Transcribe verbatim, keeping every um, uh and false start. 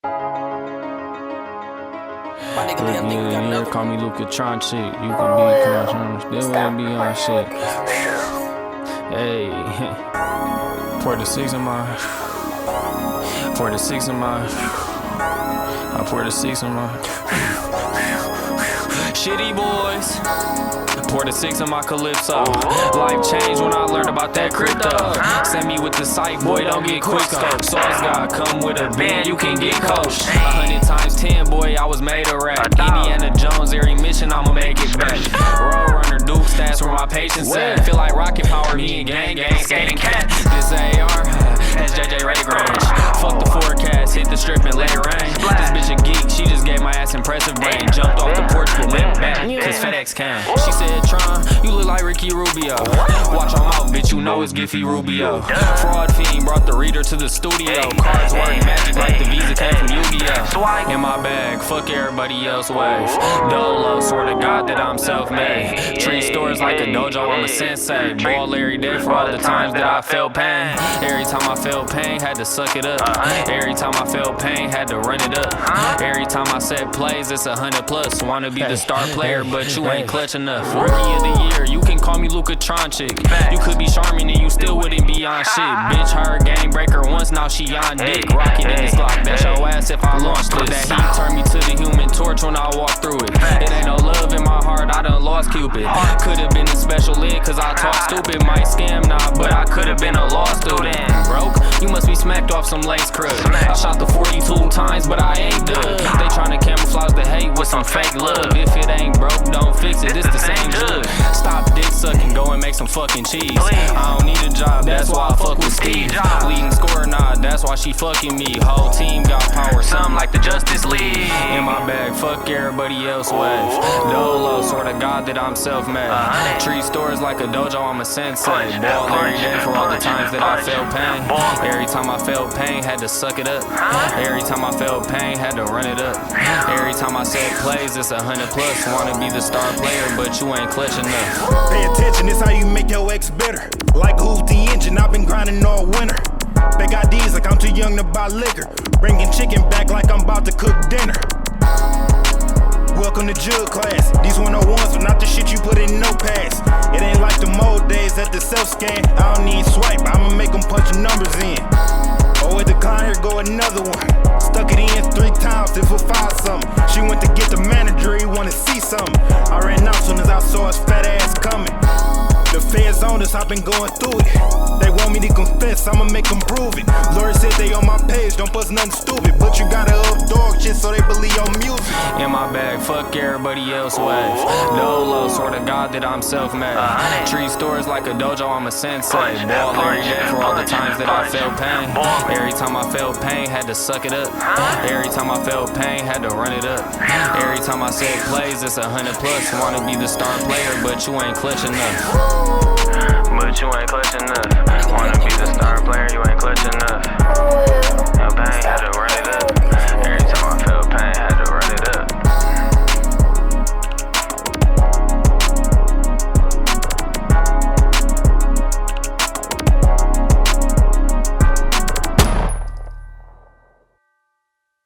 Look, nigga, yeah, call me Luka Tronchick. You could be Tron, still wanna be on shit. Hey, pour the six in my, pour the six in my, I pour the six in my. Shitty boys. Pour the six in my Calypso. Life changed when I learned about that crypto. Send me with the site, boy, don't get quick scope. Sauce God come with a band, you can get coached. A hundred times ten, boy, I was made a rap. Indiana Jones, every mission, I'ma make it back. Road runner, Duke stats where my patience at. Feel like rocket power, me and gang gang skating cat. This A R, that's J J Ray Grange. Fuck the forecast, hit the strip and let it rain. This bitch a geek, she just gave my ass impressive brain. Jumped off the porch but went back, cause FedEx came. She said, Tron, you look like Ricky Rubio. Watch your mouth, bitch, you know it's Giffy Rubio. Fraud fiend brought the reader to the studio. Cards work magic like the Visa came from Yu-Gi-Oh. In my bag, fuck everybody else wave. Dolo, swear to God that I'm self-made. Tree stores like a dojo, I'm a sensei. Ball every day for all the times that I felt pain. Every time I felt pain, had to suck it up. Every time I felt pain, had to run it up. Every time I said plays, it's a hundred plus. Wanna be the star player, but you ain't clutch enough. Rookie of the year, you can call me Luka Tronchick. You could be charming and you still wouldn't be on shit. Bitch, her game breaker once, now she on dick. Rocket in this Glock, that's your ass if I launched it. That heat turned me to the human torch when I walk through it. It ain't no love in my heart, I done lost Cupid. Could've been a special ed cause I talk stupid. Might scam now, but I could've been a law student. Broke? You must be smacked off some lace crud. I shot the forty-two times, but I ain't done. They tryna camouflage the hate with some fake love. If it ain't broke, don't fix it, this the same judge. Stop dick sucking, go and make some fucking cheese. I don't need a job, that's why I fuck with Steve. Leading scorer, nah, that's why she fucking me. Whole team got power, some like the Justice League. In my bag, fuck everybody else wave. Dolo, swear to God that I'm self-made. Tree stores like a dojo, I'm a sensei. Ball every day for all the times that I felt pain. Every time I felt pain, had to suck it up. Every time I felt pain, had to run it up. Every time I said plays, it's a hundred plus. Wanna be the star player, but you ain't clutch enough. Pay attention, this how you make your ex better. Like who's the engine, I've been grinding all winter. Big ideas like I'm too young to buy liquor. Bringing chicken back like I'm about to cook dinner. Welcome to Jug class. These one oh ones, but not the shit you put in no pass. It ain't like the old days at the self-scan. I don't need swipe, I'ma make them punch the numbers in. Oh, with the decline, here go another one. Stuck it in three times, if we find something. She went to get the manager, he wanna see something. I ran out soon as I saw his fat ass coming. The feds on us, I've been going through it. They want me to confess, I'ma make them prove it. Lori said they on my page, don't post nothing stupid. But you gotta up dog shit so they believe your music. In my bag, fuck everybody else wave. Dolo, swear to God that I'm self-made. Tree stores like a dojo, I'm a sensei. Ball every day for all the times that I felt pain. Every time I felt pain, had to suck it up. Every time I felt pain, had to run it up. Every time I said plays, it's a hundred plus. Wanna be the star player, but you ain't clutch enough. But you ain't clutch enough. Wanna be the star player, you ain't clutch enough. Your pain, had to run it up. Every time I felt pain, had to